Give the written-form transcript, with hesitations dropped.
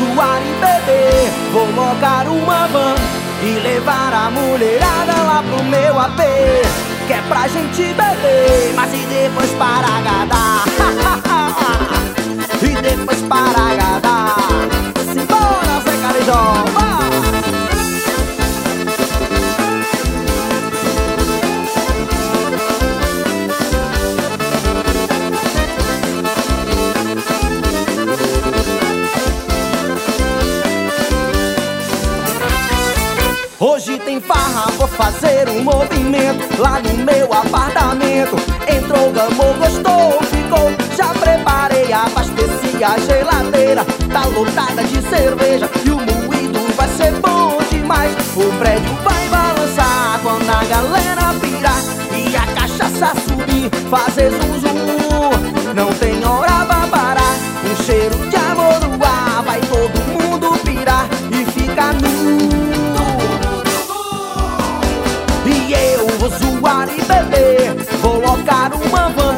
zoar e beber. Vou locar uma van e levar a mulherada lá pro meu AP, que é pra gente beber, mas e depois para agradar. E depois para agradar. Simbora, Zé Carijó, hoje tem farra, vou fazer um movimento lá no meu apartamento. Entrou, gamou, gostou, ficou. Já preparei, abasteci a geladeira. Tá lotada de cerveja e o moído vai ser bom demais. O prédio vai balançar quando a galera pirar e a cachaça subir, fazer zum zum. Não tem hora pra parar, um cheiro de amor no ar. Vai todo mundo pirar e ficar nu. E eu vou zoar e beber, vou locar uma van